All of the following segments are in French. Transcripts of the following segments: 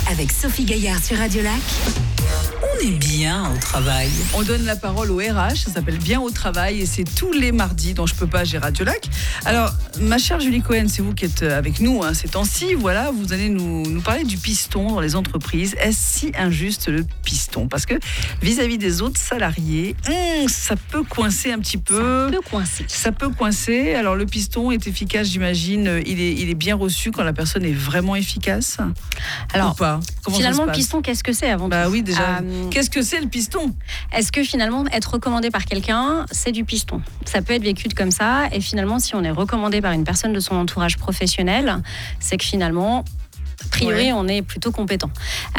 avec Sophie Gaillard sur Radio Lac. On est bien au travail. On donne la parole au RH, ça s'appelle Bien au travail et c'est tous les mardis dont je peux pas, j'ai Radio Lac. Alors, ma chère Julie Cohen, c'est vous qui êtes avec nous ces temps-ci. Voilà, vous allez nous parler du piston dans les entreprises. Est-ce si injuste le piston ? Parce que vis-à-vis des autres salariés, ça peut coincer un petit peu. Ça peut coincer. Alors, le piston est efficace, j'imagine. Il est bien reçu quand la personne est vraiment efficace. Alors, ou pas ? Comment finalement, ça se le passe ? piston, qu'est-ce que c'est avant tout ? Bah oui, déjà. Qu'est-ce que c'est le piston ? Est-ce que finalement, être recommandé par quelqu'un, c'est du piston ? Ça peut être vécu comme ça. Et finalement, si on est recommandé par une personne de son entourage professionnel, c'est que finalement, a priori, on est plutôt compétent.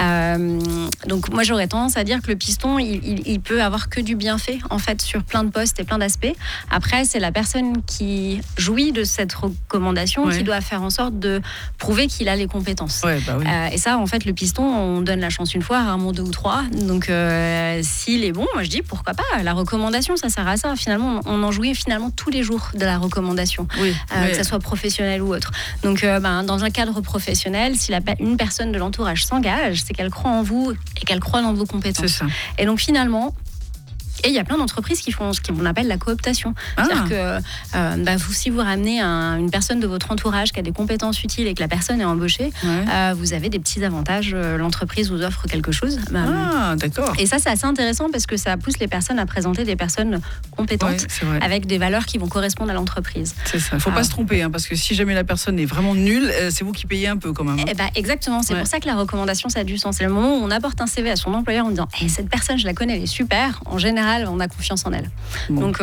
Donc moi, j'aurais tendance à dire que le piston, il peut avoir que du bienfait, en fait, sur plein de postes et plein d'aspects. Après, c'est la personne qui jouit de cette recommandation qui doit faire en sorte de prouver qu'il a les compétences. Et ça, en fait, le piston, on donne la chance une fois, rarement deux ou trois. Donc, s'il est bon, moi, je dis, pourquoi pas ? La recommandation, ça sert à ça. Finalement, on en jouit finalement tous les jours de la recommandation, que ça soit professionnel ou autre. Donc, dans un cadre professionnel, si une personne de l'entourage s'engage, c'est qu'elle croit en vous et qu'elle croit dans vos compétences. C'est ça. Et donc finalement, il y a plein d'entreprises qui font ce qu'on appelle la cooptation. C'est-à-dire que si vous ramenez une personne de votre entourage qui a des compétences utiles et que la personne est embauchée, vous avez des petits avantages. L'entreprise vous offre quelque chose. D'accord. Et ça, c'est assez intéressant parce que ça pousse les personnes à présenter des personnes compétentes avec des valeurs qui vont correspondre à l'entreprise. C'est ça. Il ne faut pas se tromper, parce que si jamais la personne est vraiment nulle, c'est vous qui payez un peu quand même. Exactement. C'est pour ça que la recommandation, ça a du sens. C'est le moment où on apporte un CV à son employeur en disant cette personne, je la connais, elle est super. En général, on a confiance en elle. Donc,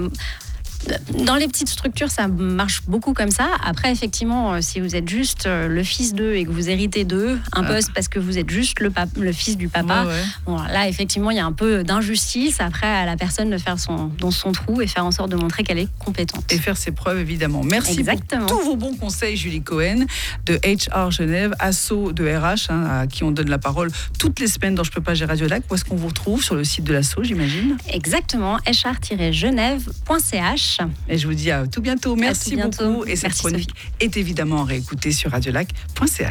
dans les petites structures, ça marche beaucoup comme ça. Après, effectivement, si vous êtes juste le fils d'eux et que vous héritez d'eux un poste parce que vous êtes juste le fils du papa, bon, là, effectivement, il y a un peu d'injustice. Après, à la personne de faire dans son trou et faire en sorte de montrer qu'elle est compétente. Et faire ses preuves, évidemment. Merci pour tous vos bons conseils, Julie Cohen, de HR Genève, asso de RH, à qui on donne la parole toutes les semaines dans Je peux pas, j'ai Radio Lac. Où est-ce qu'on vous retrouve ? Sur le site de l'asso, j'imagine. Exactement, hr-genève.ch. Et je vous dis à tout bientôt. Merci beaucoup. Et cette Merci, chronique est évidemment réécoutée sur radiolac.ch.